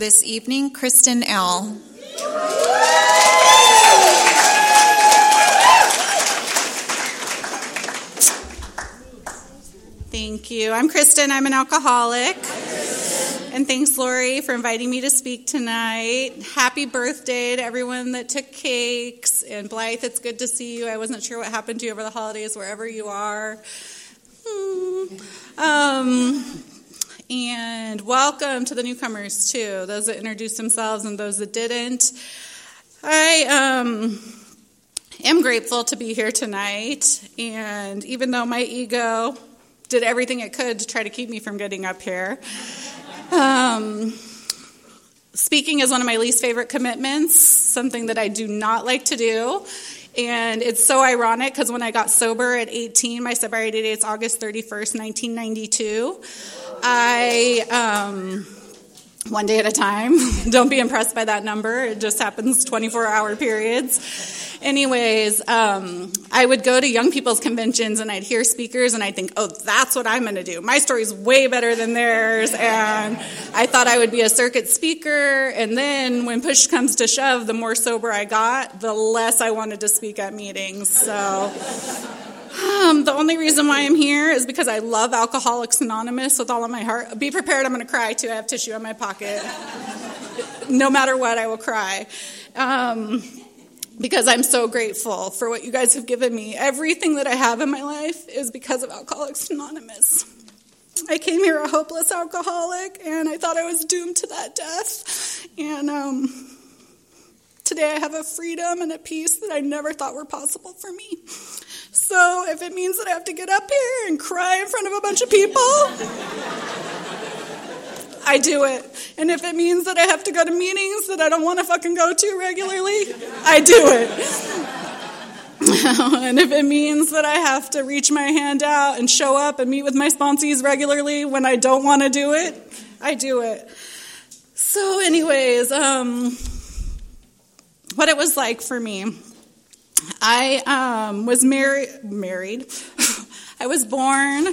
This evening, Kristen L. Thank you. I'm Kristen. I'm an alcoholic. And thanks, Lori, for inviting me to speak tonight. Happy birthday to everyone that took cakes. And Blythe, it's good to see you. I wasn't sure what happened to you over the holidays, wherever you are. And welcome to the newcomers, too, those that introduced themselves and those that didn't. I am grateful to be here tonight, and even though my ego did everything it could to try to keep me from getting up here, speaking is one of my least favorite commitments, something that I do not like to do. And it's so ironic because when I got sober at 18, my sobriety date is August 31st, 1992. One day at a time, don't be impressed by that number. It just happens 24-hour periods. Anyways, I would go to young people's conventions and I'd hear speakers and I'd think, oh, that's what I'm going to do. My story's way better than theirs. And I thought I would be a circuit speaker. And then when push comes to shove, the more sober I got, the less I wanted to speak at meetings. So the only reason why I'm here is because I love Alcoholics Anonymous with all of my heart. Be prepared, I'm going to cry too. I have tissue in my pocket. No matter what, I will cry. Because I'm so grateful for what you guys have given me. Everything that I have in my life is because of Alcoholics Anonymous. I came here a hopeless alcoholic, and I thought I was doomed to that death. And today I have a freedom and a peace that I never thought were possible for me. So if it means that I have to get up here and cry in front of a bunch of people, I do it. And if it means that I have to go to meetings that I don't want to fucking go to regularly, I do it. And if it means that I have to reach my hand out and show up and meet with my sponsees regularly when I don't want to do it, I do it. So anyways, what it was like for me. I was married. I was born.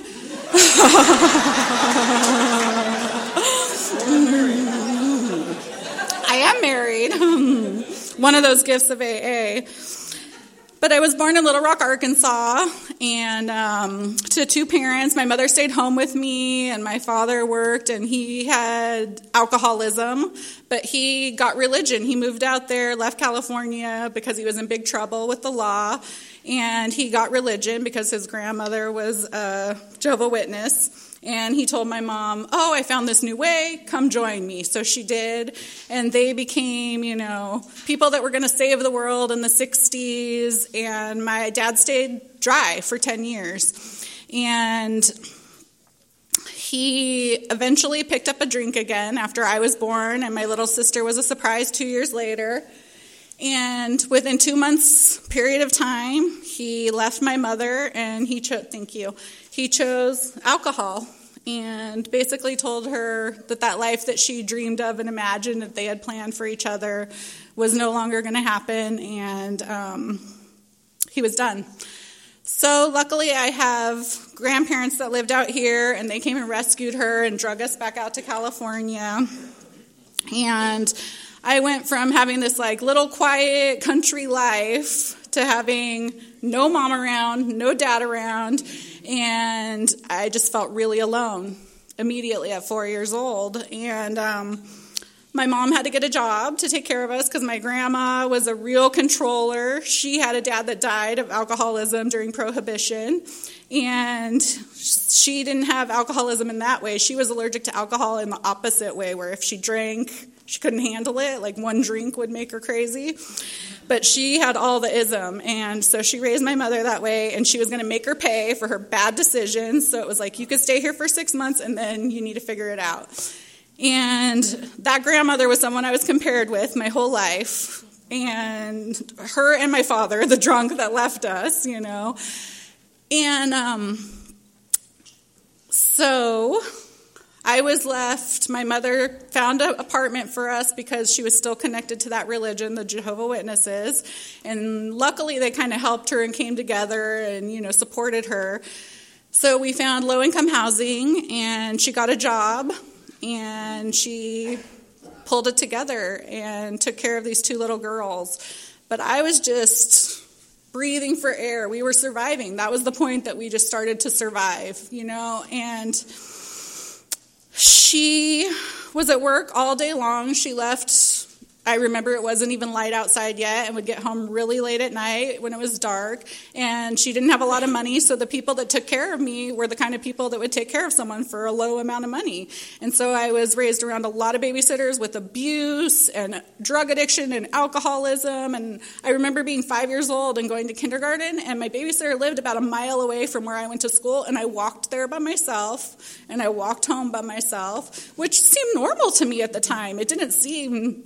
I am married. One of those gifts of AA. But I was born in Little Rock, Arkansas, and to two parents. My mother stayed home with me, and my father worked, and he had alcoholism, but he got religion. He moved out there, left California because he was in big trouble with the law, and he got religion because his grandmother was a Jehovah's Witness. And he told my mom, oh, I found this new way, come join me. So she did, and they became, people that were going to save the world in the 60s, and my dad stayed dry for 10 years. And he eventually picked up a drink again after I was born, and my little sister was a surprise 2 years later. And within 2 months period of time, he left my mother, and he chose alcohol, and basically told her that life that she dreamed of and imagined that they had planned for each other was no longer going to happen, and he was done. So luckily I have grandparents that lived out here, and they came and rescued her and drug us back out to California. And I went from having this little quiet country life to having no mom around, no dad around, and I just felt really alone immediately at 4 years old. And my mom had to get a job to take care of us because my grandma was a real controller. She had a dad that died of alcoholism during Prohibition, and she didn't have alcoholism in that way. She was allergic to alcohol in the opposite way, where if she drank, she couldn't handle it. One drink would make her crazy. But she had all the ism, and so she raised my mother that way, and she was going to make her pay for her bad decisions. So it was you could stay here for 6 months, and then you need to figure it out. And that grandmother was someone I was compared with my whole life, and her and my father, the drunk that left us, And so I was left. My mother found an apartment for us because she was still connected to that religion, the Jehovah's Witnesses. And luckily they kind of helped her and came together and, supported her. So we found low-income housing, and she got a job, and she pulled it together and took care of these 2 little girls. But I was just breathing for air. We were surviving. That was the point that we just started to survive, and she was at work all day long. She left, I remember it wasn't even light outside yet, and would get home really late at night when it was dark. And she didn't have a lot of money, so the people that took care of me were the kind of people that would take care of someone for a low amount of money. And so I was raised around a lot of babysitters with abuse and drug addiction and alcoholism. And I remember being 5 years old and going to kindergarten, and my babysitter lived about a mile away from where I went to school, and I walked there by myself, and I walked home by myself, which seemed normal to me at the time. It didn't seem,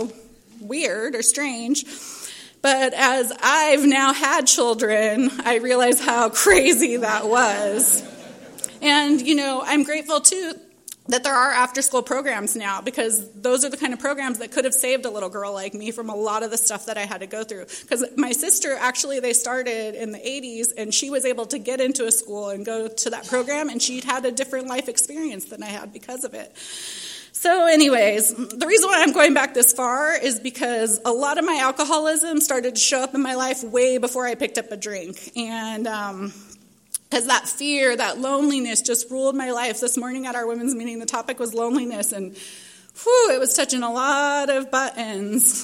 weird or strange. But as I've now had children, I realize how crazy that was. And, I'm grateful, too, that there are after-school programs now, because those are the kind of programs that could have saved a little girl like me from a lot of the stuff that I had to go through. Because my sister, actually, they started in the 80s, and she was able to get into a school and go to that program, and she'd had a different life experience than I had because of it. So anyways, the reason why I'm going back this far is because a lot of my alcoholism started to show up in my life way before I picked up a drink. And as that fear, that loneliness just ruled my life. This morning at our women's meeting, the topic was loneliness. And it was touching a lot of buttons.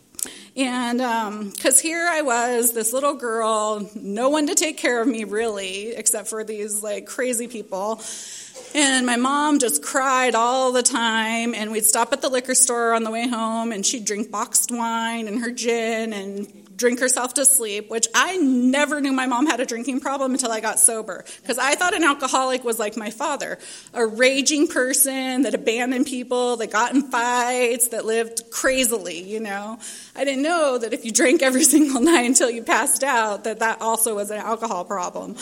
And because here I was, this little girl, no one to take care of me really, except for these crazy people. And my mom just cried all the time, and we'd stop at the liquor store on the way home, and she'd drink boxed wine and her gin and drink herself to sleep, which I never knew my mom had a drinking problem until I got sober, because I thought an alcoholic was like my father, a raging person that abandoned people, that got in fights, that lived crazily, I didn't know that if you drank every single night until you passed out, that also was an alcohol problem.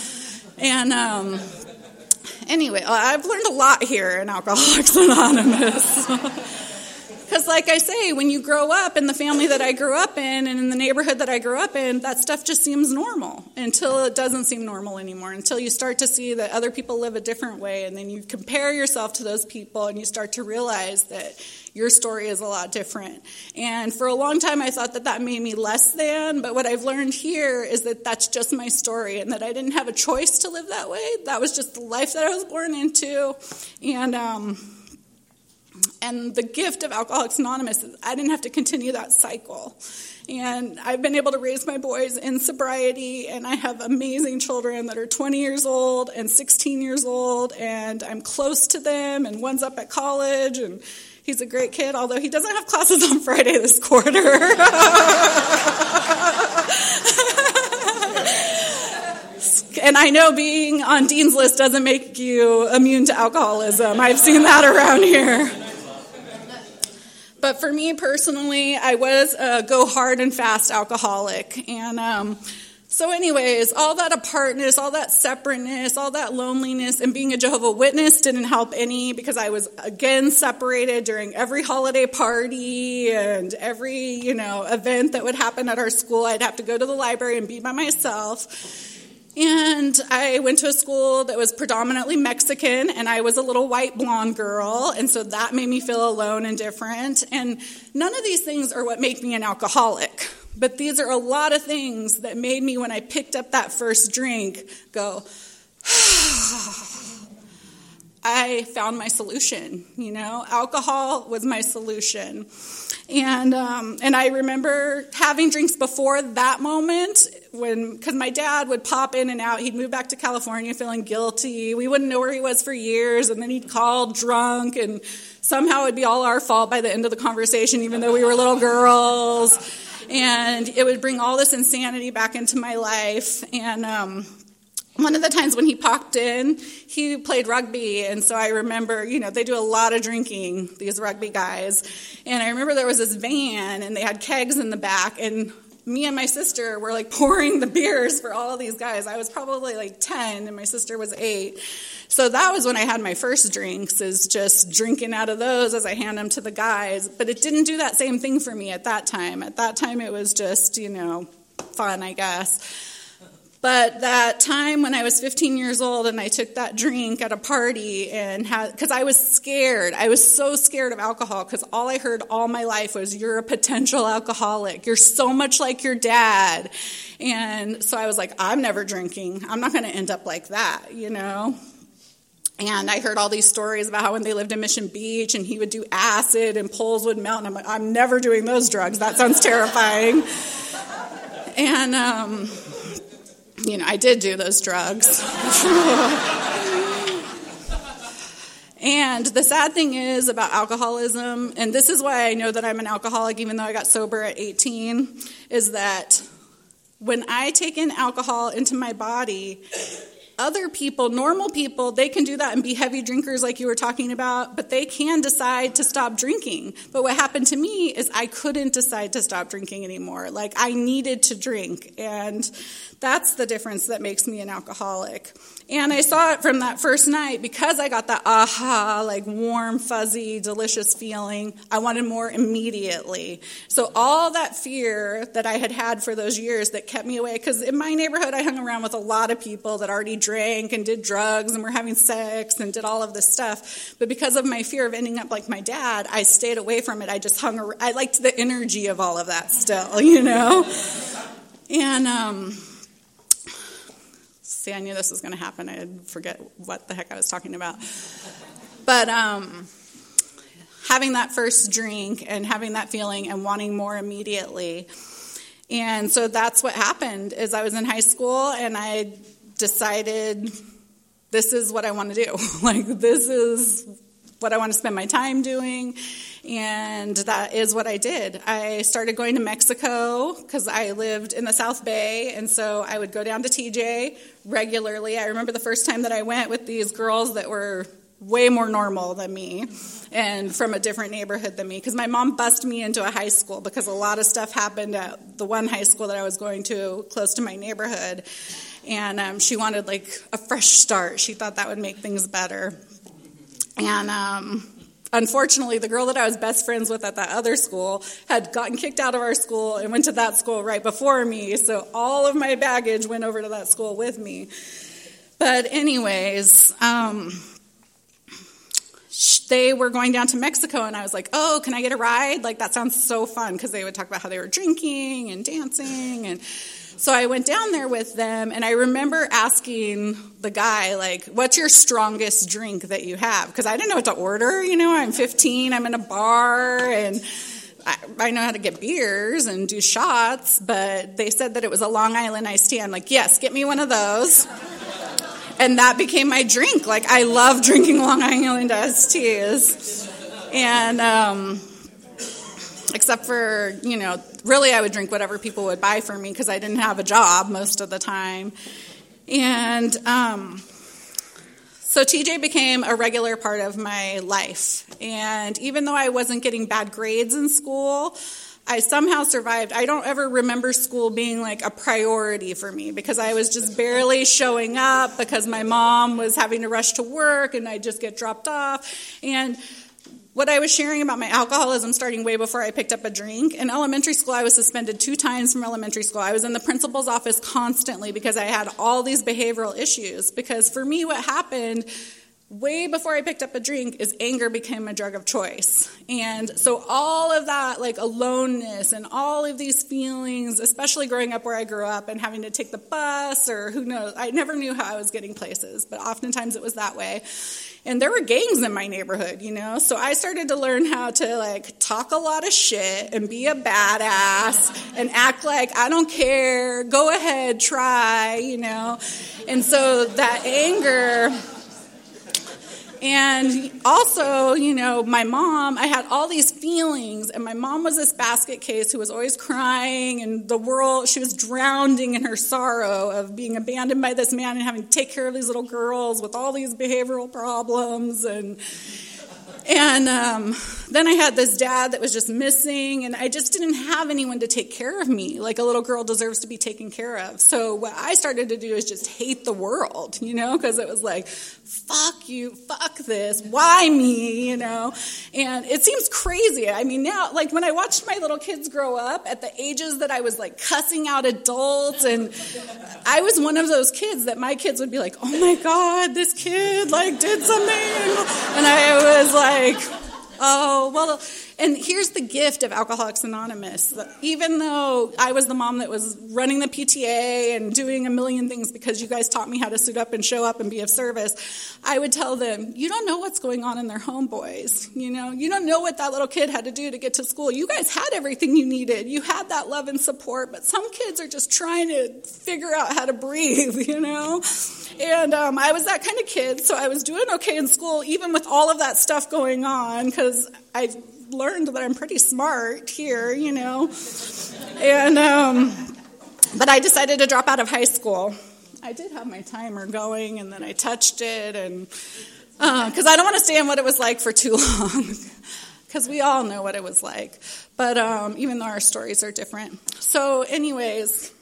And anyway, I've learned a lot here in Alcoholics Anonymous. Because like I say, when you grow up in the family that I grew up in and in the neighborhood that I grew up in, that stuff just seems normal until it doesn't seem normal anymore, until you start to see that other people live a different way, and then you compare yourself to those people and you start to realize that your story is a lot different. And for a long time I thought that made me less than, but what I've learned here is that that's just my story, and that I didn't have a choice to live that way. That was just the life that I was born into. And the gift of Alcoholics Anonymous is I didn't have to continue that cycle. And I've been able to raise my boys in sobriety, and I have amazing children that are 20 years old and 16 years old, and I'm close to them, and one's up at college, and he's a great kid, although he doesn't have classes on Friday this quarter. And I know being on Dean's List doesn't make you immune to alcoholism. I've seen that around here. But for me personally, I was a go hard and fast alcoholic. And so anyways, all that apartness, all that separateness, all that loneliness, and being a Jehovah's Witness didn't help any, because I was again separated during every holiday party and every, event that would happen at our school. I'd have to go to the library and be by myself. And I went to a school that was predominantly Mexican, and I was a little white blonde girl, and so that made me feel alone and different. And none of these things are what make me an alcoholic, but these are a lot of things that made me, when I picked up that first drink, go, I found my solution. Alcohol was my solution. And I remember having drinks before that moment, because my dad would pop in and out. He'd move back to California feeling guilty. We wouldn't know where he was for years, and then he'd call drunk, and somehow it'd be all our fault by the end of the conversation, even though we were little girls. And it would bring all this insanity back into my life. And one of the times when he popped in, he played rugby, and so I remember, they do a lot of drinking, these rugby guys, and I remember there was this van, and they had kegs in the back, and me and my sister were, pouring the beers for all of these guys. I was probably, 10, and my sister was 8, so that was when I had my first drinks, is just drinking out of those as I hand them to the guys, but it didn't do that same thing for me at that time. At that time, it was just, fun, I guess. But that time when I was 15 years old and I took that drink at a party and because I was scared. I was so scared of alcohol because all I heard all my life was, you're a potential alcoholic. You're so much like your dad. And so I was like, I'm never drinking. I'm not going to end up like that, And I heard all these stories about how when they lived in Mission Beach and he would do acid and poles would melt. And I'm like, I'm never doing those drugs. That sounds terrifying. And, I did do those drugs. And the sad thing is about alcoholism, and this is why I know that I'm an alcoholic even though I got sober at 18, is that when I take in alcohol into my body, other people, normal people, they can do that and be heavy drinkers like you were talking about, but they can decide to stop drinking. But what happened to me is I couldn't decide to stop drinking anymore. Like, I needed to drink, and that's the difference that makes me an alcoholic. And I saw it from that first night because I got that aha, like warm, fuzzy, delicious feeling. I wanted more immediately. So all that fear that I had had for those years that kept me away, because in my neighborhood I hung around with a lot of people that already drank and did drugs and were having sex and did all of this stuff. But because of my fear of ending up like my dad, I stayed away from it. I just hung around. I liked the energy of all of that still, And, see, I knew this was going to happen. I'd forget what the heck I was talking about. But having that first drink and having that feeling and wanting more immediately. And so that's what happened is I was in high school and I decided this is what I want to do. Like, this is what I want to spend my time doing. And that is what I did. I started going to Mexico because I lived in the South Bay, and so I would go down to TJ regularly. I remember the first time that I went with these girls that were way more normal than me and from a different neighborhood than me, because my mom bused me into a high school because a lot of stuff happened at the one high school that I was going to close to my neighborhood, and she wanted like a fresh start. She thought that would make things better. And unfortunately, the girl that I was best friends with at that other school had gotten kicked out of our school and went to that school right before me, so all of my baggage went over to that school with me. But anyways, they were going down to Mexico, and I was like, oh, can I get a ride? Like, that sounds so fun, because they would talk about how they were drinking and dancing, and so I went down there with them, and I remember asking the guy, like, what's your strongest drink that you have? Because I didn't know what to order, I'm 15, I'm in a bar, and I know how to get beers and do shots, but they said that it was a Long Island iced tea. I'm like, yes, get me one of those. And that became my drink. Like, I love drinking Long Island iced teas. And except for, really I would drink whatever people would buy for me because I didn't have a job most of the time. And so TJ became a regular part of my life. And even though I wasn't getting bad grades in school, I somehow survived. I don't ever remember school being like a priority for me because I was just barely showing up because my mom was having to rush to work and I'd just get dropped off. And what I was sharing about my alcoholism starting way before I picked up a drink, in elementary school I was suspended 2 times from elementary school. I was in the principal's office constantly because I had all these behavioral issues. Because for me what happened way before I picked up a drink is anger became a drug of choice. And so all of that, like aloneness and all of these feelings, especially growing up where I grew up and having to take the bus or who knows, I never knew how I was getting places, but oftentimes it was that way. And there were gangs in my neighborhood, so I started to learn how to like talk a lot of shit and be a badass and act like I don't care, go ahead, try, And so that anger. And also, my mom, I had all these feelings, and my mom was this basket case who was always crying, and she was drowning in her sorrow of being abandoned by this man and having to take care of these little girls with all these behavioral problems. And And then I had this dad that was just missing, and I just didn't have anyone to take care of me like a little girl deserves to be taken care of. So what I started to do is just hate the world, because it was like, fuck you, fuck this, why me, And it seems crazy. I mean, now, like when I watched my little kids grow up at the ages that I was like cussing out adults, and I was one of those kids that my kids would be like, oh my God, this kid like did something. And I was like, oh, well, and here's the gift of Alcoholics Anonymous. Even though I was the mom that was running the PTA and doing a million things because you guys taught me how to suit up and show up and be of service, I would tell them, you don't know what's going on in their home, boys. You don't know what that little kid had to do to get to school. You guys had everything you needed. You had that love and support, but some kids are just trying to figure out how to breathe, And I was that kind of kid, so I was doing okay in school, even with all of that stuff going on, because I learned that I'm pretty smart here, And but I decided to drop out of high school. I did have my timer going, and then I touched it, and because I don't want to stay on what it was like for too long, because we all know what it was like. But even though our stories are different. So anyways,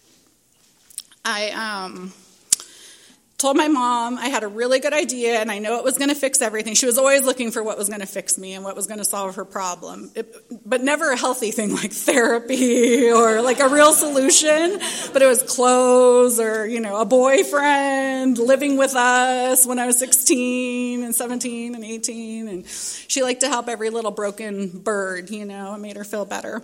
I told my mom I had a really good idea, and I know it was going to fix everything. She was always looking for what was going to fix me and what was going to solve her problem, but never a healthy thing like therapy or like a real solution. But it was clothes or, a boyfriend living with us when I was 16 and 17 and 18. And she liked to help every little broken bird, it made her feel better.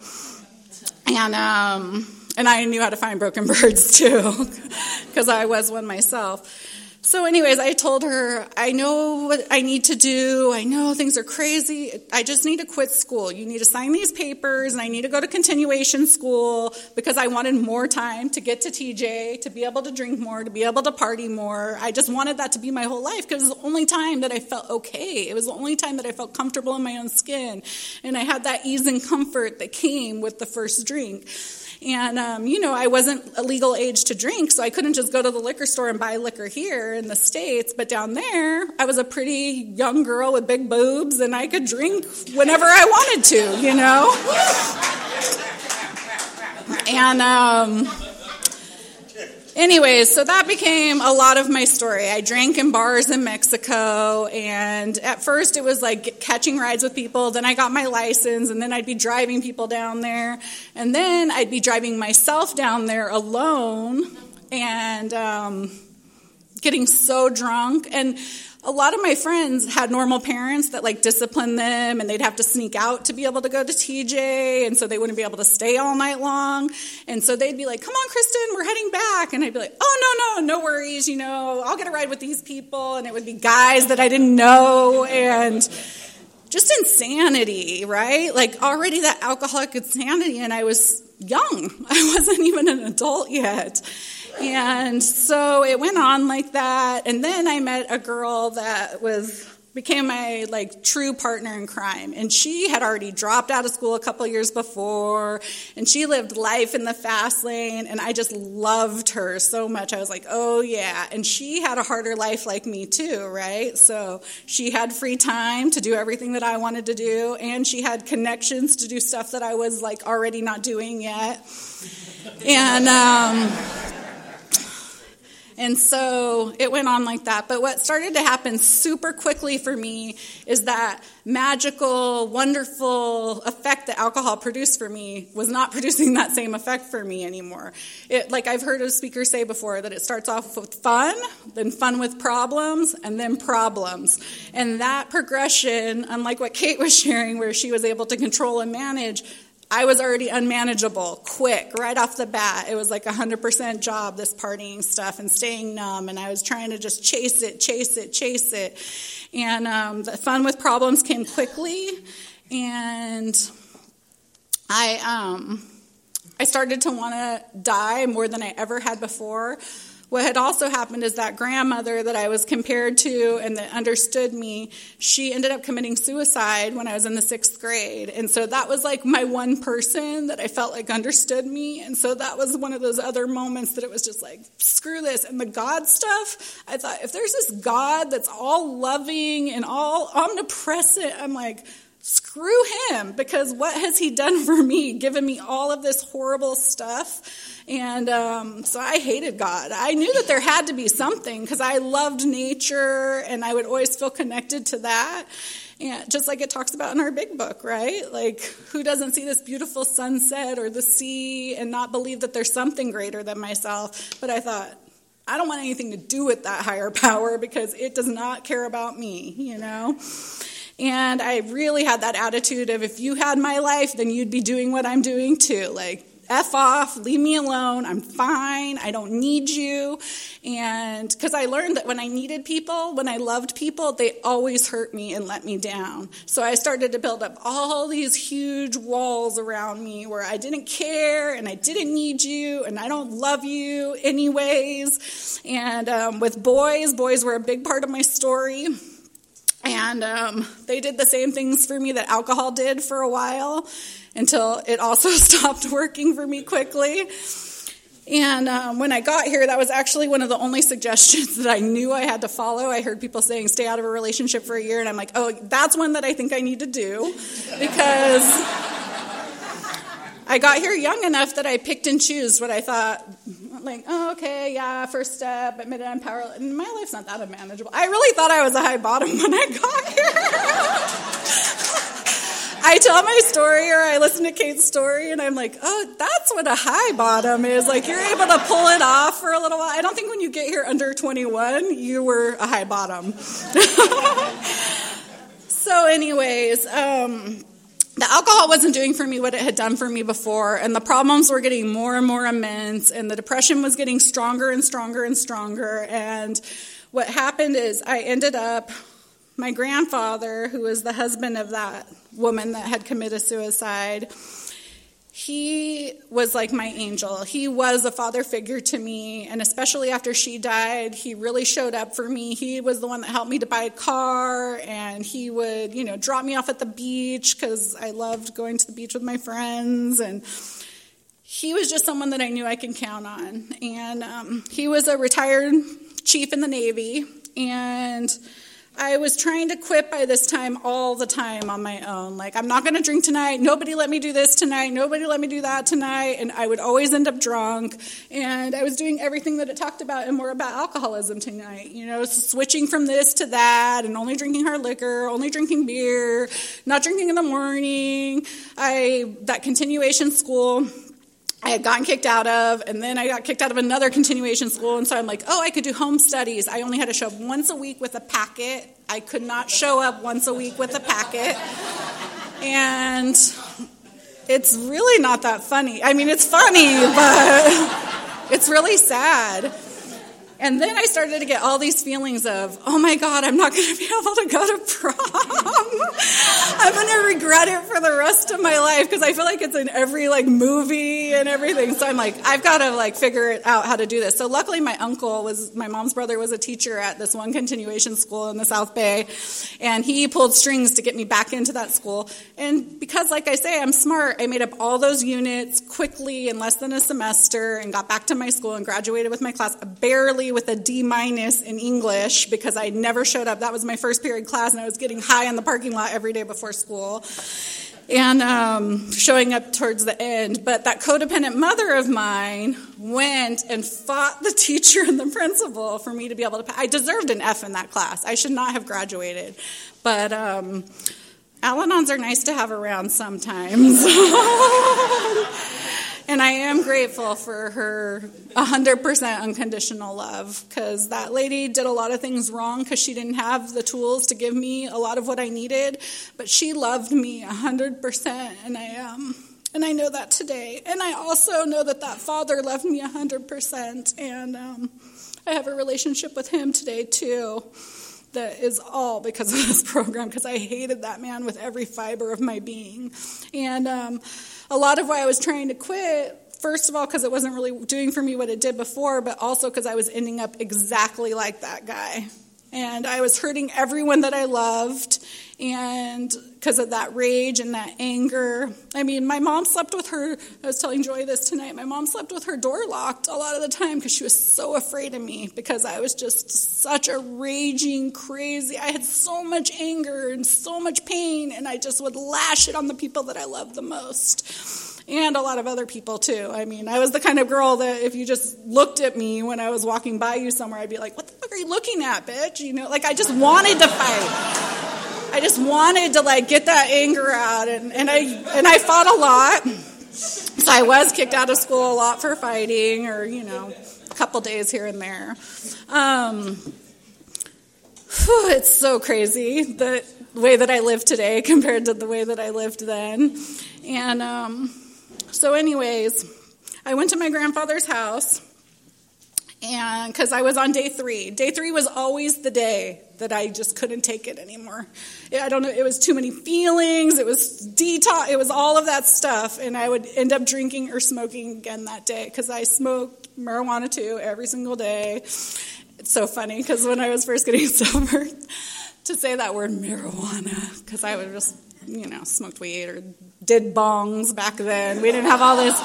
And I knew how to find broken birds, too, because I was one myself. So anyways, I told her, I know what I need to do. I know things are crazy. I just need to quit school. You need to sign these papers, and I need to go to continuation school because I wanted more time to get to TJ, to be able to drink more, to be able to party more. I just wanted that to be my whole life because it was the only time that I felt okay. It was the only time that I felt comfortable in my own skin. And I had that ease and comfort that came with the first drink. And, I wasn't a legal age to drink, so I couldn't just go to the liquor store and buy liquor here in the States. But down there, I was a pretty young girl with big boobs, and I could drink whenever I wanted to, And, anyways, so that became a lot of my story. I drank in bars in Mexico, and at first it was like catching rides with people. Then I got my license, and then I'd be driving people down there. And then I'd be driving myself down there alone and getting so drunk. And a lot of my friends had normal parents that like disciplined them, and they'd have to sneak out to be able to go to TJ, and so they wouldn't be able to stay all night long. And so they'd be like, come on, Kristen, we're heading back. And I'd be like, oh, no worries, I'll get a ride with these people. And it would be guys that I didn't know, and just insanity, right? Like already that alcoholic insanity, and I was young. I wasn't even an adult yet. And so it went on like that. And then I met a girl that became my true partner in crime. And she had already dropped out of school a couple years before, and she lived life in the fast lane, and I just loved her so much. I was like, oh yeah. And she had a harder life like me too, right? So she had free time to do everything that I wanted to do, and she had connections to do stuff that I was already not doing yet. And so it went on like that. But what started to happen super quickly for me is that magical, wonderful effect that alcohol produced for me was not producing that same effect for me anymore. I've heard a speaker say before, that it starts off with fun, then fun with problems, and then problems. And that progression, unlike what Kate was sharing, where she was able to control and manage, I was already unmanageable, quick, right off the bat. It was like 100% job, this partying stuff and staying numb, and I was trying to just chase it. And the fun with problems came quickly, and I started to want to die more than I ever had before. what had also happened is that grandmother that I was compared to and that understood me, she ended up committing suicide when I was in the 6th grade. And so that was like my one person that I felt like understood me. And so that was one of those other moments that it was just like, screw this. And the God stuff, I thought, if there's this God that's all loving and all omnipresent, I'm like, screw him, because what has he done for me, given me all of this horrible stuff? And so I hated God. I knew that there had to be something, because I loved nature, and I would always feel connected to that. And just like it talks about in our big book, right? Like, who doesn't see this beautiful sunset or the sea and not believe that there's something greater than myself? But I thought, I don't want anything to do with that higher power, because it does not care about me, you know? And I really had that attitude of, if you had my life, then you'd be doing what I'm doing too. Like, F off, leave me alone, I'm fine, I don't need you. And because I learned that when I needed people, when I loved people, they always hurt me and let me down. So I started to build up all these huge walls around me where I didn't care and I didn't need you and I don't love you anyways. And with boys were a big part of my story. And they did the same things for me that alcohol did for a while, until it also stopped working for me quickly. And when I got here, that was actually one of the only suggestions that I knew I had to follow. I heard people saying, stay out of a relationship for a year. And I'm like, oh, that's one that I think I need to do, because I got here young enough that I picked and chose what I thought, like, oh, okay, yeah, first step, admitted I'm powerless. And my life's not that unmanageable. I really thought I was a high bottom when I got here. I tell my story, or I listen to Kate's story, and I'm like, oh, that's what a high bottom is. Like, you're able to pull it off for a little while. I don't think when you get here under 21, you were a high bottom. So anyways, the alcohol wasn't doing for me what it had done for me before, and the problems were getting more and more immense, and the depression was getting stronger and stronger and stronger. And what happened is I ended up, my grandfather, who was the husband of that woman that had committed suicide, he was like my angel. He was a father figure to me, and especially after she died, he really showed up for me. He was the one that helped me to buy a car, and he would, drop me off at the beach, because I loved going to the beach with my friends, and he was just someone that I knew I could count on. And he was a retired chief in the Navy, and I was trying to quit by this time all the time on my own. Like, I'm not going to drink tonight. Nobody let me do this tonight. Nobody let me do that tonight. And I would always end up drunk. And I was doing everything that it talked about and more about alcoholism tonight. Switching from this to that, and only drinking hard liquor, only drinking beer, not drinking in the morning. That continuation school I had gotten kicked out of, and then I got kicked out of another continuation school, and so I'm like, I could do home studies. I only had to show up once a week with a packet. I could not show up once a week with a packet. And it's really not that funny. I mean, it's funny, but it's really sad. And then I started to get all these feelings of, oh my God, I'm not going to be able to go to prom. I'm going to regret it for the rest of my life, because I feel like it's in every movie and everything. So I'm like, I've got to figure it out how to do this. So luckily my mom's brother was a teacher at this one continuation school in the South Bay, and he pulled strings to get me back into that school. And because, like I say, I'm smart, I made up all those units quickly in less than a semester and got back to my school and graduated with my class barely with a D- in English, because I never showed up. That was my first period class, and I was getting high in the parking lot every day before school and showing up towards the end. But that codependent mother of mine went and fought the teacher and the principal for me to be able to I deserved an F in that class. I should not have graduated. But Al-Anons are nice to have around sometimes. And I am grateful for her 100% unconditional love, because that lady did a lot of things wrong because she didn't have the tools to give me a lot of what I needed, but she loved me 100%, and I know that today. And I also know that father loved me 100%, and I have a relationship with him today too that is all because of this program, because I hated that man with every fiber of my being. And a lot of why I was trying to quit first of all, because it wasn't really doing for me what it did before, but also because I was ending up exactly like that guy. And I was hurting everyone that I loved, and because of that rage and that anger. I mean, my mom slept with her, I was telling Joy this tonight, my mom slept with her door locked a lot of the time because she was so afraid of me, because I was just such a raging, crazy, I had so much anger and so much pain, and I just would lash it on the people that I loved the most. And a lot of other people, too. I mean, I was the kind of girl that if you just looked at me when I was walking by you somewhere, I'd be like, what the fuck are you looking at, bitch? You know, like, I just wanted to fight. I just wanted to, like, get that anger out. And I fought a lot. So I was kicked out of school a lot for fighting, or, you know, a couple days here and there. It's so crazy, the way that I live today compared to the way that I lived then. And so anyways, I went to my grandfather's house, and because I was on day 3. Day 3 was always the day that I just couldn't take it anymore. I don't know, it was too many feelings, it was detox, it was all of that stuff, and I would end up drinking or smoking again that day, because I smoked marijuana too every single day. It's so funny, because when I was first getting sober, to say that word marijuana, because I would just, you know, smoked weed or did bongs back then. We didn't have all this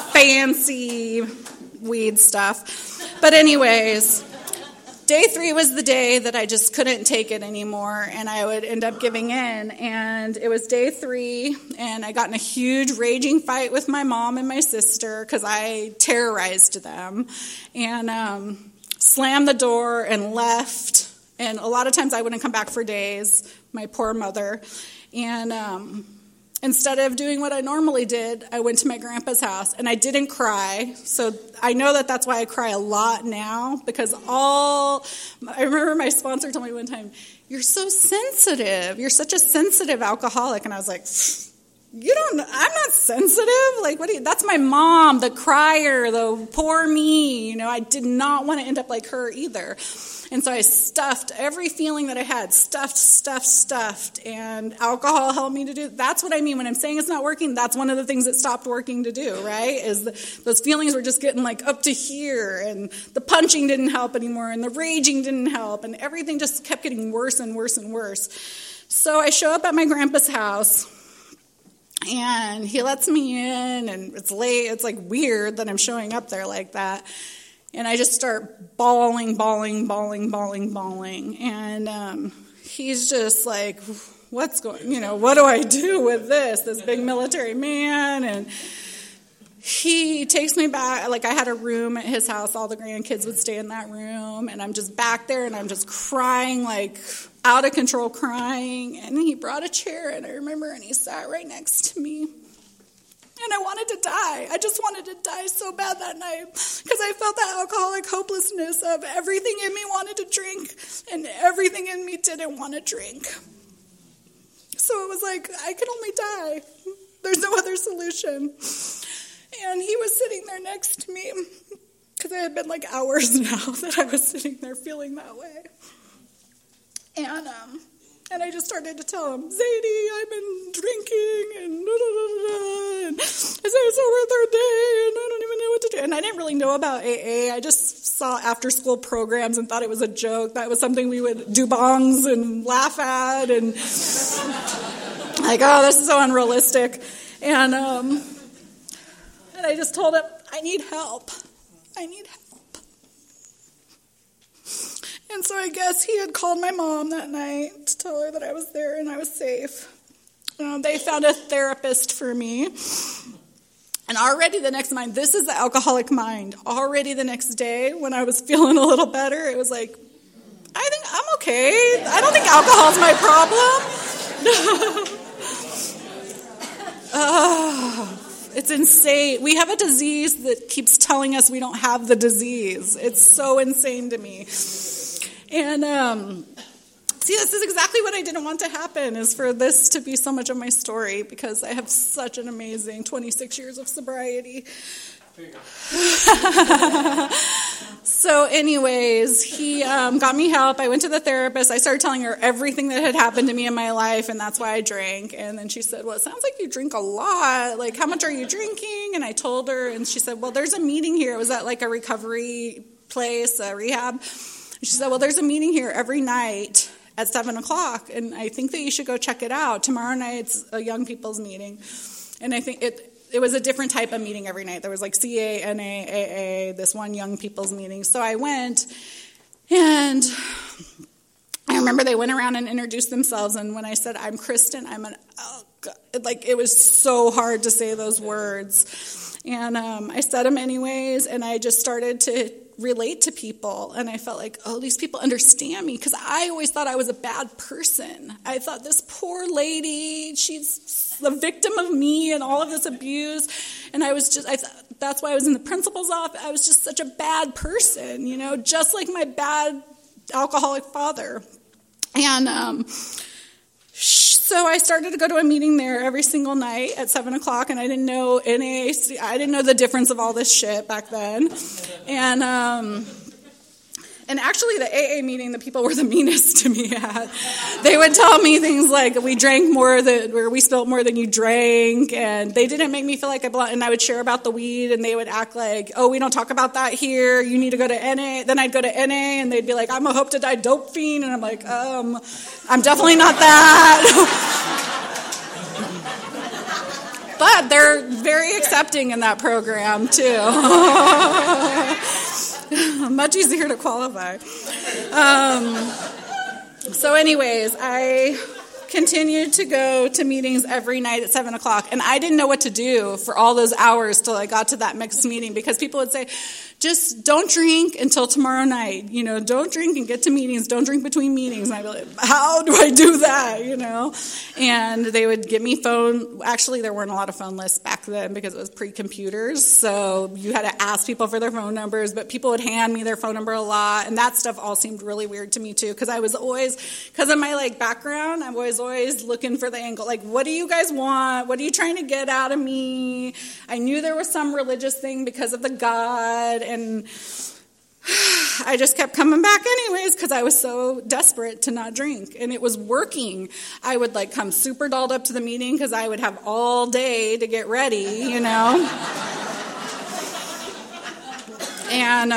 fancy weed stuff. But anyways, day 3 was the day that I just couldn't take it anymore, and I would end up giving in. And it was day 3, and I got in a huge raging fight with my mom and my sister because I terrorized them, and slammed the door and left. And a lot of times I wouldn't come back for days, my poor mother. And instead of doing what I normally did, I went to my grandpa's house, and I didn't cry. So I know that that's why I cry a lot now, because I remember my sponsor told me one time, you're so sensitive. You're such a sensitive alcoholic. And I was like, I'm not sensitive. Like, that's my mom, the crier, the poor me. You know, I did not want to end up like her either. And so I stuffed every feeling that I had, stuffed, and alcohol helped me to do. That's what I mean when I'm saying it's not working. That's one of the things that stopped working to do, right? Those feelings were just getting like up to here, and the punching didn't help anymore, and the raging didn't help, and everything just kept getting worse and worse and worse. So I show up at my grandpa's house, and he lets me in, and it's late. It's like weird that I'm showing up there like that. And I just start bawling. And he's just like, what do I do with this big military man? And he takes me back. Like, I had a room at his house. All the grandkids would stay in that room. And I'm just back there, and I'm just crying, like out of control crying. And he brought a chair, and I remember, and he sat right next to me. And I wanted to die. I just wanted to die so bad that night, because I felt that alcoholic hopelessness of everything in me wanted to drink and everything in me didn't want to drink. So it was like, I could only die. There's no other solution. And he was sitting there next to me, because it had been like hours now that I was sitting there feeling that way. And I just started to tell him, Zadie, I've been drinking, and da-da-da-da-da. And I said, it's over a third day, and I don't even know what to do. And I didn't really know about AA. I just saw after-school programs and thought it was a joke. That was something we would do bongs and laugh at, and like, oh, this is so unrealistic. And I just told him, I need help. And so I guess he had called my mom that night to tell her that I was there and I was safe. They found a therapist for me. And already the next mind, this is the alcoholic mind. Already the next day when I was feeling a little better, it was like, I think I'm okay. I don't think alcohol's my problem. It's insane. We have a disease that keeps telling us we don't have the disease. It's so insane to me. And see, this is exactly what I didn't want to happen, is for this to be so much of my story, because I have such an amazing 26 years of sobriety. So anyways, he got me help. I went to the therapist. I started telling her everything that had happened to me in my life, and that's why I drank. And then she said, well, it sounds like you drink a lot. Like, how much are you drinking? meeting? And I told her, and she said, well, there's a meeting here. It was at like a recovery place, a rehab. And she said, well, there's a meeting here every night at 7 o'clock, and I think that you should go check it out. Tomorrow night's a young people's meeting. And I think it was a different type of meeting every night. There was like CA, NA, AA, this one young people's meeting. So I went, and I remember they went around and introduced themselves, and when I said, I'm Kristen, it was so hard to say those words. And I said them anyways, and I just started to relate to people, and I felt like, oh, these people understand me, because I always thought I was a bad person. I thought, this poor lady, she's the victim of me and all of this abuse, and that's why I was in the principal's office. I was just such a bad person, just like my bad alcoholic father. And so I started to go to a meeting there every single night at 7 o'clock, and I didn't know I didn't know the difference of all this shit back then. And actually, the AA meeting, the people were the meanest to me at. They would tell me things like, we spilled more than you drank, and they didn't make me feel like I belonged. And I would share about the weed, and they would act like, oh, we don't talk about that here. You need to go to NA. Then I'd go to NA, and they'd be like, I'm a hope to die dope fiend. And I'm like, I'm definitely not that. But they're very accepting in that program, too. Much easier to qualify. So anyways, I continued to go to meetings every night at 7 o'clock, and I didn't know what to do for all those hours till I got to that next meeting, because people would say, just don't drink until tomorrow night. Don't drink and get to meetings. Don't drink between meetings. And I'd be like, how do I do that? And they would give me phone. Actually, there weren't a lot of phone lists back then because it was pre-computers. So you had to ask people for their phone numbers, but people would hand me their phone number a lot. And that stuff all seemed really weird to me too, because because of my background, I was always looking for the angle. Like, what do you guys want? What are you trying to get out of me? I knew there was some religious thing because of the God, and I just kept coming back anyways because I was so desperate to not drink, and it was working. I would come super dolled up to the meeting because I would have all day to get ready, And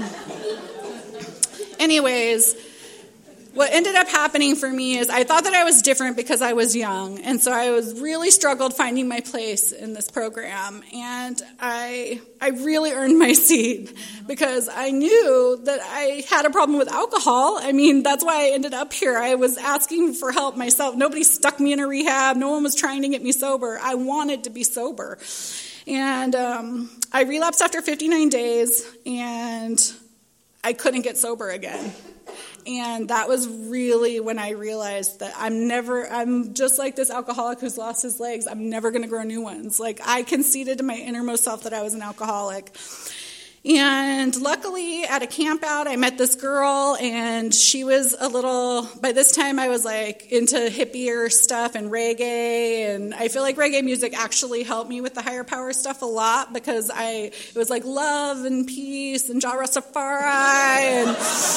anyways, what ended up happening for me is I thought that I was different because I was young, and so I really struggled finding my place in this program, and I really earned my seat because I knew that I had a problem with alcohol. I mean, that's why I ended up here. I was asking for help myself. Nobody stuck me in a rehab. No one was trying to get me sober. I wanted to be sober. And I relapsed after 59 days, and I couldn't get sober again. And that was really when I realized that I'm just like this alcoholic who's lost his legs. I'm never going to grow new ones. I conceded to my innermost self that I was an alcoholic. And luckily, at a camp out, I met this girl, and she was by this time I was into hippier stuff and reggae, and I feel like reggae music actually helped me with the higher power stuff a lot, because it was love and peace and Jah Rastafari,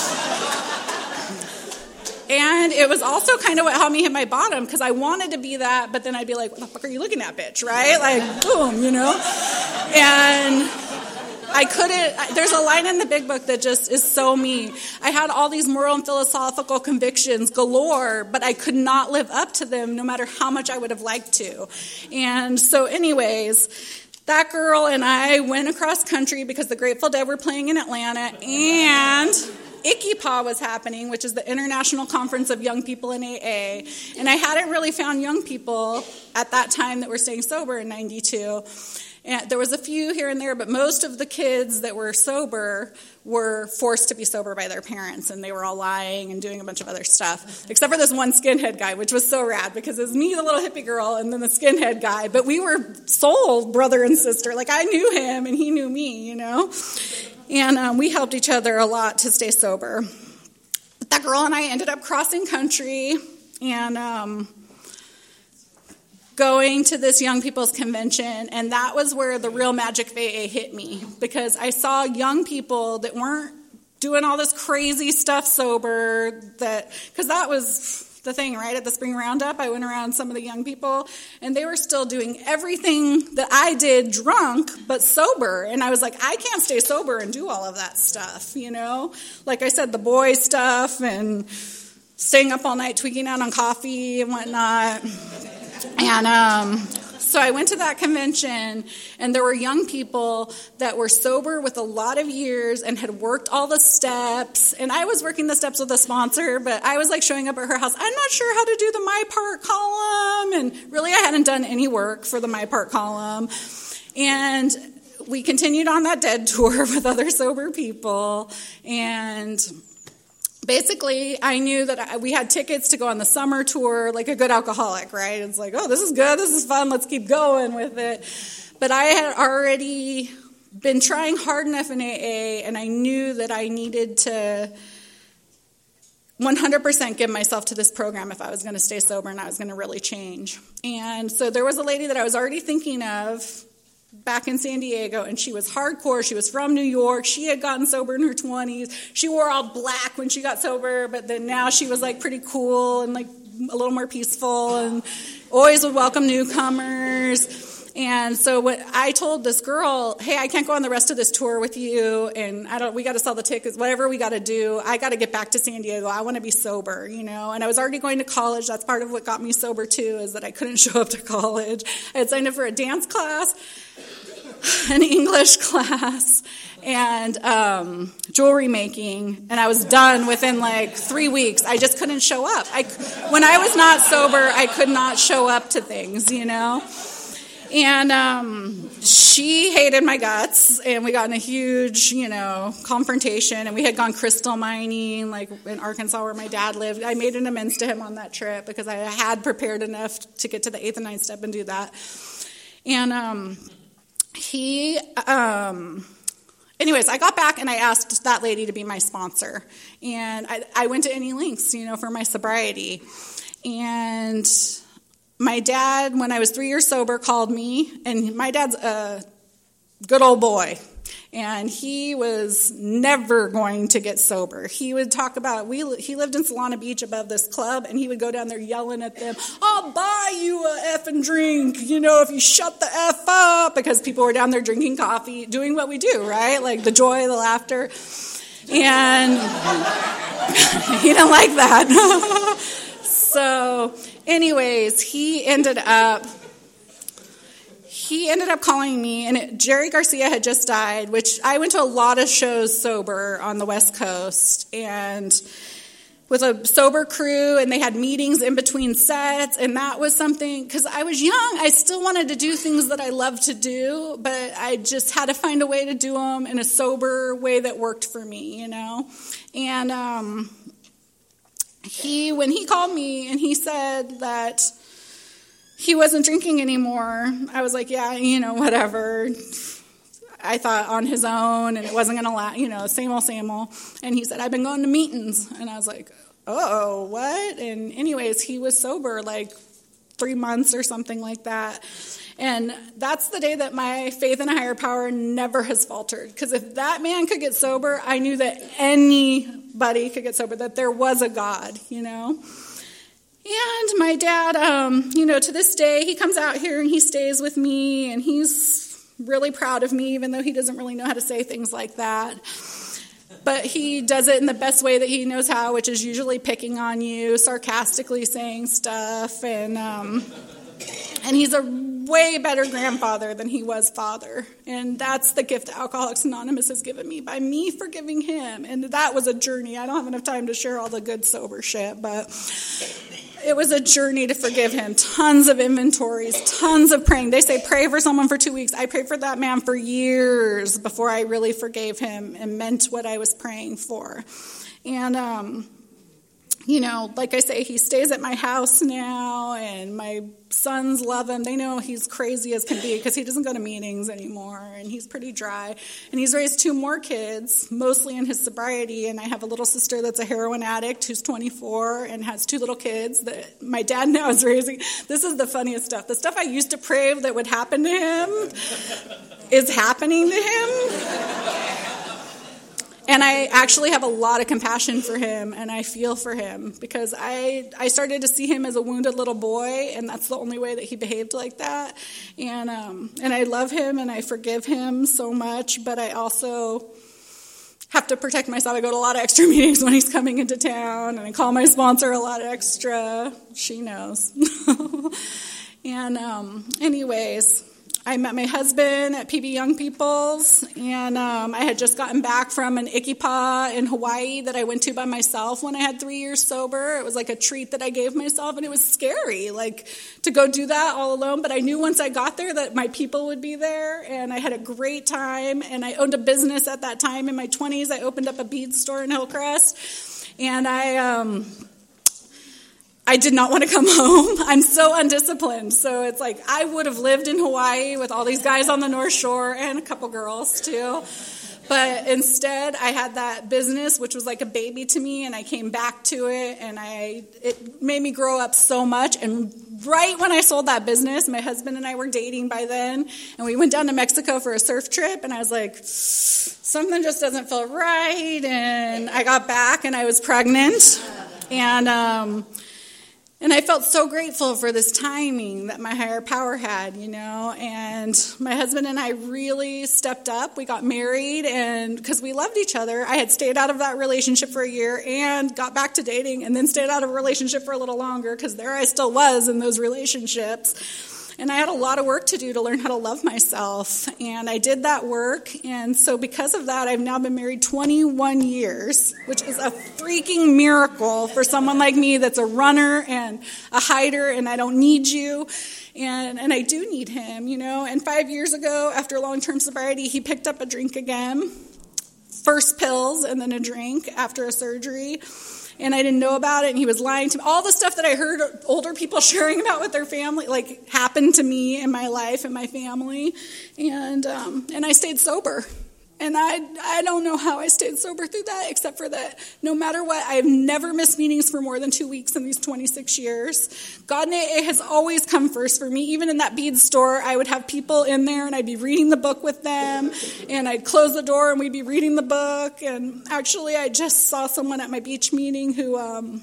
and it was also kind of what helped me hit my bottom, because I wanted to be that, but then I'd be like, what the fuck are you looking at, bitch, right? Boom, And I couldn't, there's a line in the big book that just is so me. I had all these moral and philosophical convictions galore, but I could not live up to them no matter how much I would have liked to. And so anyways, that girl and I went across country because the Grateful Dead were playing in Atlanta, and ICYPA was happening, which is the International Conference of Young People in AA. And I hadn't really found young people at that time that were staying sober in 92. And there was a few here and there, but most of the kids that were sober were forced to be sober by their parents, and they were all lying and doing a bunch of other stuff, except for this one skinhead guy, which was so rad, because it was me, the little hippie girl, and then the skinhead guy, but we were soul brother and sister. I knew him, and he knew me, and we helped each other a lot to stay sober. But that girl and I ended up crossing country, and going to this young people's convention, and that was where the real magic of AA hit me, because I saw young people that weren't doing all this crazy stuff sober, because that was the thing, right, at the spring roundup. I went around some of the young people, and they were still doing everything that I did drunk, but sober. And I was like, I can't stay sober and do all of that stuff, you know? Like I said, the boy stuff and staying up all night tweaking out on coffee and whatnot. And so I went to that convention, and there were young people that were sober with a lot of years and had worked all the steps. And I was working the steps with a sponsor, but I was like showing up at her house. I'm not sure how to do the My Part column. And really, I hadn't done any work for the My Part column. And we continued on that dead tour with other sober people. And basically, I knew that we had tickets to go on the summer tour like a good alcoholic, right? It's like, oh, this is good, this is fun, let's keep going with it. But I had already been trying hard enough in AA, and I knew that I needed to 100% give myself to this program if I was going to stay sober and I was going to really change. And so there was a lady that I was already thinking of back in San Diego, and she was hardcore. She was from New York. She had gotten sober in her 20s. She wore all black when she got sober, but then now she was like pretty cool and like a little more peaceful and always would welcome newcomers. And so what I told this girl, hey, I can't go on the rest of this tour with you, and we got to sell the tickets, whatever we got to do. I got to get back to San Diego. I want to be sober, you know. And I was already going to college. That's part of what got me sober too, is that I couldn't show up to college. I had signed up for a dance class, an English class, and jewelry making, and I was done within like 3 weeks. I just couldn't show up. When I was not sober, I could not show up to things, you know. And she hated my guts, and we got in a huge, you know, confrontation, and we had gone crystal mining, like in Arkansas where my dad lived. I made an amends to him on that trip because I had prepared enough to get to the 8th and 9th step and do that. And anyways, I got back and I asked that lady to be my sponsor. And I went to any lengths, you know, for my sobriety. And my dad, when I was 3 years sober, called me, and my dad's a good old boy, and he was never going to get sober. He would talk about, he lived in Solana Beach above this club, and he would go down there yelling at them, I'll buy you a effing drink, you know, if you shut the F up, because people were down there drinking coffee, doing what we do, right? Like the joy, the laughter. And he didn't like that. So anyways, he ended up calling me, and Jerry Garcia had just died, which I went to a lot of shows sober on the West Coast, and with a sober crew, and they had meetings in between sets, and that was something, because I was young, I still wanted to do things that I loved to do, but I just had to find a way to do them in a sober way that worked for me, you know. And when he called me and he said that he wasn't drinking anymore, I was like, yeah, you know, whatever. I thought on his own, and it wasn't going to last, you know, same old. And he said, I've been going to meetings. And I was like, oh, what? And anyways, he was sober like 3 months or something like that. And that's the day that my faith in a higher power never has faltered. Because if that man could get sober, I knew that anybody could get sober, that there was a God, you know. And my dad, you know, to this day, he comes out here and he stays with me, and he's really proud of me, even though he doesn't really know how to say things like that. But he does it in the best way that he knows how, which is usually picking on you, sarcastically saying stuff, and he's a way better grandfather than he was father. And that's the gift Alcoholics Anonymous has given me by me forgiving him. And that was a journey. I don't have enough time to share all the good sober shit, but it was a journey to forgive him. Tons of inventories, tons of praying. They say pray for someone for 2 weeks. I prayed for that man for years before I really forgave him and meant what I was praying for. And you know, like I say, he stays at my house now, and my sons love him. They know he's crazy as can be because he doesn't go to meetings anymore, and he's pretty dry. And he's raised 2 more kids, mostly in his sobriety, and I have a little sister that's a heroin addict who's 24 and has 2 little kids that my dad now is raising. This is the funniest stuff. The stuff I used to pray that would happen to him is happening to him. And I actually have a lot of compassion for him, and I feel for him because I started to see him as a wounded little boy, and that's the only way that he behaved like that. And I love him, and I forgive him so much, but I also have to protect myself. I go to a lot of extra meetings when he's coming into town, and I call my sponsor a lot extra. She knows. And anyways, I met my husband at PB Young People's, and I had just gotten back from an Ikipa in Hawaii that I went to by myself when I had 3 years sober. It was like a treat that I gave myself, and it was scary, like, to go do that all alone. But I knew once I got there that my people would be there, and I had a great time. And I owned a business at that time in my 20s. I opened up a bead store in Hillcrest, and I did not want to come home. I'm so undisciplined. So it's like I would have lived in Hawaii with all these guys on the North Shore and a couple girls too. But instead, I had that business, which was like a baby to me, and I came back to it, and it made me grow up so much. And right when I sold that business, my husband and I were dating by then, and we went down to Mexico for a surf trip, and I was like, something just doesn't feel right. And I got back, and I was pregnant, and I felt so grateful for this timing that my higher power had, and my husband and I really stepped up. We got married, and because we loved each other, I had stayed out of that relationship for a year and got back to dating and then stayed out of a relationship for a little longer because there I still was in those relationships. And I had a lot of work to do to learn how to love myself, and I did that work. And so because of that, I've now been married 21 years, which is a freaking miracle for someone like me that's a runner and a hider, and I don't need you. And I do need him, And 5 years ago, after long-term sobriety, he picked up a drink again. First pills and then a drink after a surgery. And I didn't know about it, and he was lying to me. All the stuff that I heard older people sharing about with their family, like, happened to me in my life and my family. And I stayed sober. And I don't know how I stayed sober through that, except for that no matter what, I've never missed meetings for more than 2 weeks in these 26 years. God and AA has always come first for me. Even in that bead store, I would have people in there, and I'd be reading the book with them, and I'd close the door, and we'd be reading the book. And actually, I just saw someone at my beach meeting who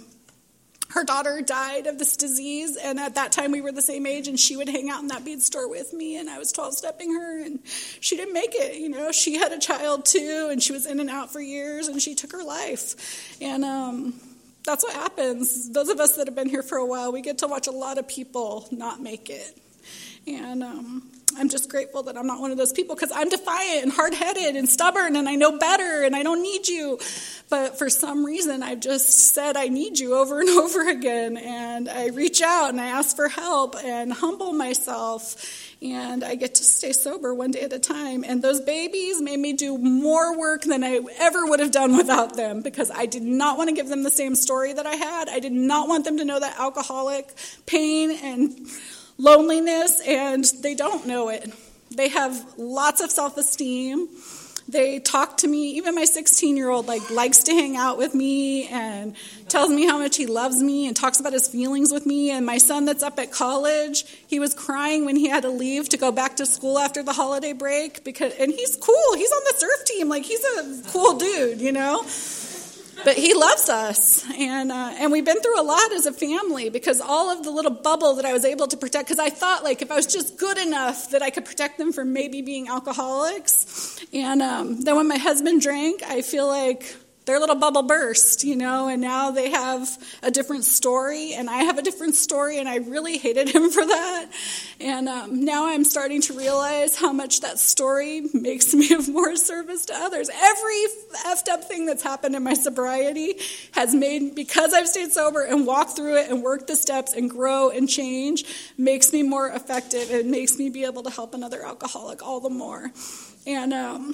her daughter died of this disease, and at that time we were the same age, and she would hang out in that bead store with me, and I was 12-stepping her, and she didn't make it. She had a child too, and she was in and out for years, and she took her life. And that's what happens. Those of us that have been here for a while, we get to watch a lot of people not make it. And I'm just grateful that I'm not one of those people, because I'm defiant and hard-headed and stubborn, and I know better, and I don't need you. But for some reason, I've just said I need you over and over again, and I reach out and I ask for help and humble myself, and I get to stay sober one day at a time. And those babies made me do more work than I ever would have done without them, because I did not want to give them the same story that I had. I did not want them to know that alcoholic pain and loneliness, and they don't know it. They have lots of self-esteem. They talk to me. Even my 16-year-old likes to hang out with me and tells me how much he loves me and talks about his feelings with me. And my son that's up at college, he was crying when he had to leave to go back to school after the holiday break, and he's cool. He's on the surf team. He's a cool dude, But he loves us, and we've been through a lot as a family, because all of the little bubble that I was able to protect, because I thought, if I was just good enough that I could protect them from maybe being alcoholics. And then when my husband drank, I feel like their little bubble burst, and now they have a different story, and I have a different story, and I really hated him for that. And now I'm starting to realize how much that story makes me of more service to others. Every effed up thing that's happened in my sobriety has made, because I've stayed sober and walked through it and worked the steps and grow and change, makes me more effective. It makes me be able to help another alcoholic all the more. And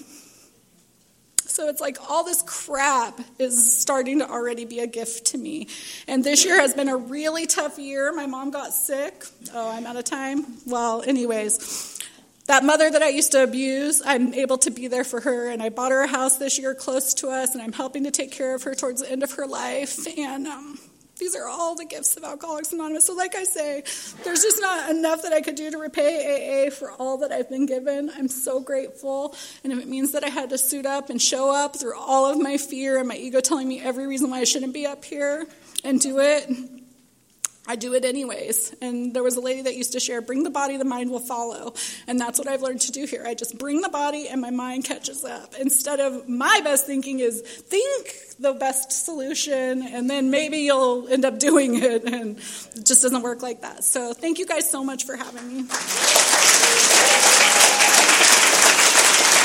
so it's all this crap is starting to already be a gift to me. And this year has been a really tough year. My mom got sick. Oh, I'm out of time. Well, anyways, that mother that I used to abuse, I'm able to be there for her. And I bought her a house this year close to us, and I'm helping to take care of her towards the end of her life. And These are all the gifts of Alcoholics Anonymous. So like I say, there's just not enough that I could do to repay AA for all that I've been given. I'm so grateful. And if it means that I had to suit up and show up through all of my fear and my ego telling me every reason why I shouldn't be up here and do it, I do it anyways. And there was a lady that used to share, bring the body, the mind will follow. And that's what I've learned to do here. I just bring the body and my mind catches up. Instead of my best thinking is think the best solution and then maybe you'll end up doing it. And it just doesn't work like that. So thank you guys so much for having me.